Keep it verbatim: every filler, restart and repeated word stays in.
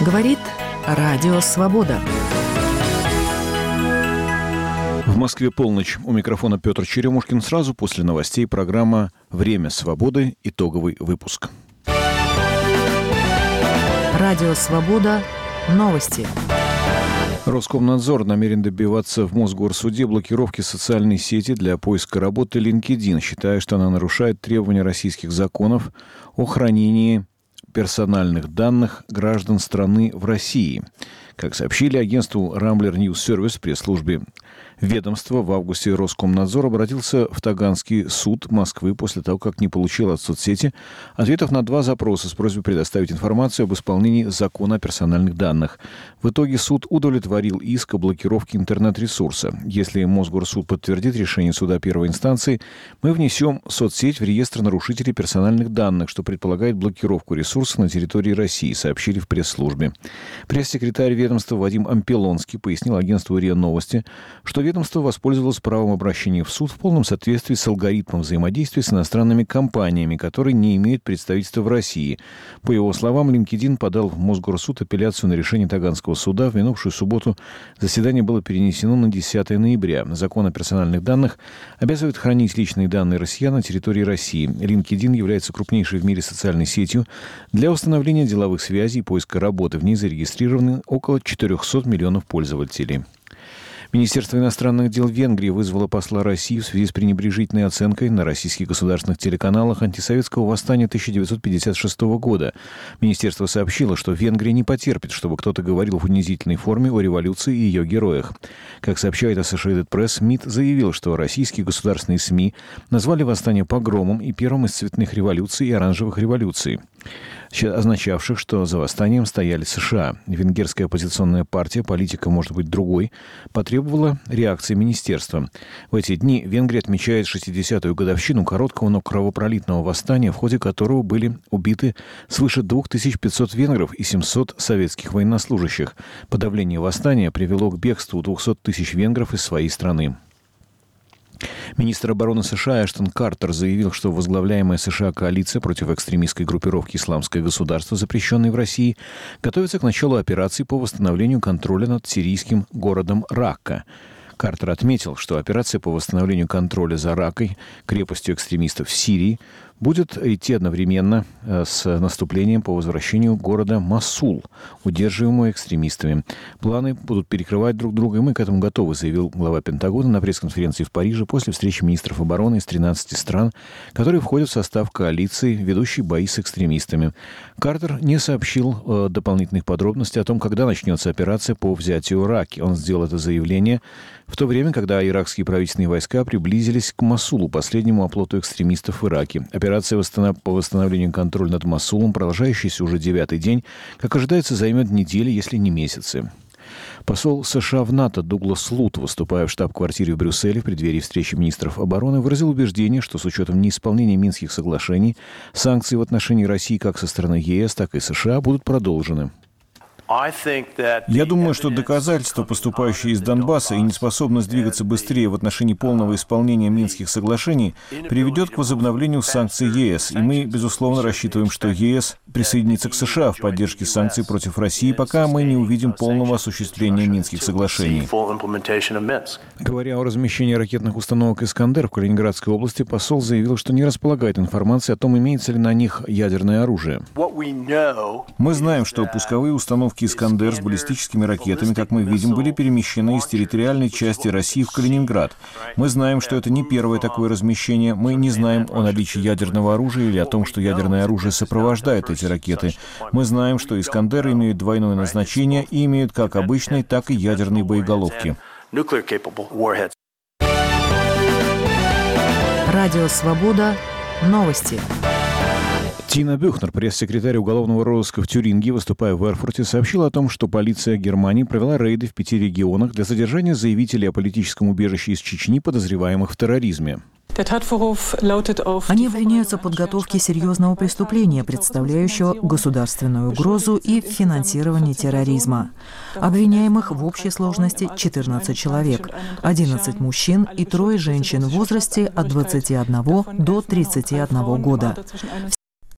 Говорит Радио Свобода. В Москве полночь. У микрофона Петр Черемушкин. Сразу после новостей программа «Время свободы». Итоговый выпуск. Радио Свобода. Новости. Роскомнадзор намерен добиваться в Мосгорсуде блокировки социальной сети для поиска работы LinkedIn, считая, что она нарушает требования российских законов о хранении персональных данных граждан страны в России. Как сообщили агентству Rambler News Service, пресс-службе ведомства, в августе Роскомнадзор обратился в Таганский суд Москвы после того, как не получил от соцсети ответов на два запроса с просьбой предоставить информацию об исполнении закона о персональных данных. В итоге суд удовлетворил иск о блокировке интернет-ресурса. Если Мосгорсуд подтвердит решение суда первой инстанции, мы внесем соцсеть в реестр нарушителей персональных данных, что предполагает блокировку ресурса на территории России, сообщили в пресс-службе. Пресс-секретарь ведомства Вадим Ампелонский пояснил агентству РИА Новости, что ведомство воспользовалось правом обращения в суд в полном соответствии с алгоритмом взаимодействия с иностранными компаниями, которые не имеют представительства в России. По его словам, LinkedIn подал в Мосгорсуд апелляцию на решение Таганского суда. В минувшую субботу заседание было перенесено на десятое ноября. Закон о персональных данных обязывает хранить личные данные россиян на территории России. LinkedIn является крупнейшей в мире социальной сетью. Для установления деловых связей и поиска работы в ней зарегистрированы около четырехсот миллионов пользователей. Министерство иностранных дел Венгрии вызвало посла России в связи с пренебрежительной оценкой на российских государственных телеканалах антисоветского восстания тысяча девятьсот пятьдесят шестого года. Министерство сообщило, что Венгрия не потерпит, чтобы кто-то говорил в унизительной форме о революции и ее героях. Как сообщает Associated Press, МИД заявил, что российские государственные СМИ назвали восстание погромом и первым из цветных революций и оранжевых революций, означавших, что за восстанием стояли США. Венгерская оппозиционная партия «Политика может быть другой» потребовала реакции министерства. В эти дни Венгрия отмечает шестидесятую годовщину короткого, но кровопролитного восстания, в ходе которого были убиты свыше две тысячи пятьсот венгров и семьсот советских военнослужащих. Подавление восстания привело к бегству двухсот тысяч венгров из своей страны. Министр обороны США Эштон Картер заявил, что возглавляемая США коалиция против экстремистской группировки «Исламское государство», запрещенной в России, готовится к началу операции по восстановлению контроля над сирийским городом Ракка. Картер отметил, что операция по восстановлению контроля за Раккой, крепостью экстремистов в Сирии, будет идти одновременно с наступлением по возвращению города Мосул, удерживаемого экстремистами. Планы будут перекрывать друг друга, и мы к этому готовы, заявил глава Пентагона на пресс-конференции в Париже после встречи министров обороны из тринадцати стран, которые входят в состав коалиции, ведущей бои с экстремистами. Картер не сообщил э, дополнительных подробностей о том, когда начнется операция по взятию Ракки. Он сделал это заявление в то время, когда иракские правительственные войска приблизились к Мосулу, последнему оплоту экстремистов в Ираке. Операция по восстановлению контроля над Мосулом, продолжающаяся уже девятый день, как ожидается, займет недели, если не месяцы. Посол США в НАТО Дуглас Лут, выступая в штаб-квартире в Брюсселе в преддверии встречи министров обороны, выразил убеждение, что с учетом неисполнения Минских соглашений санкции в отношении России как со стороны ЕС, так и США будут продолжены. Я думаю, что доказательства, поступающие из Донбасса, и неспособность двигаться быстрее в отношении полного исполнения Минских соглашений приведет к возобновлению санкций ЕС. И мы, безусловно, рассчитываем, что ЕС присоединится к США в поддержке санкций против России, пока мы не увидим полного осуществления Минских соглашений. Говоря о размещении ракетных установок «Искандер» в Калининградской области, посол заявил, что не располагает информацией о том, имеется ли на них ядерное оружие. Мы знаем, что пусковые установки «Искандер» с баллистическими ракетами, как мы видим, были перемещены из территориальной части России в Калининград. Мы знаем, что это не первое такое размещение. Мы не знаем о наличии ядерного оружия или о том, что ядерное оружие сопровождает эти ракеты. Мы знаем, что «Искандеры» имеют двойное назначение и имеют как обычные, так и ядерные боеголовки. Радио Свобода. Новости. Тина Бюхнер, пресс-секретарь уголовного розыска в Тюрингии, выступая в Эрфурте, сообщила о том, что полиция Германии провела рейды в пяти регионах для задержания заявителей о политическом убежище из Чечни, подозреваемых в терроризме. Они обвиняются в подготовке серьезного преступления, представляющего государственную угрозу и в финансировании терроризма. Обвиняемых в общей сложности четырнадцать человек, одиннадцать мужчин и трое женщин в возрасте от двадцати одного до тридцати одного года.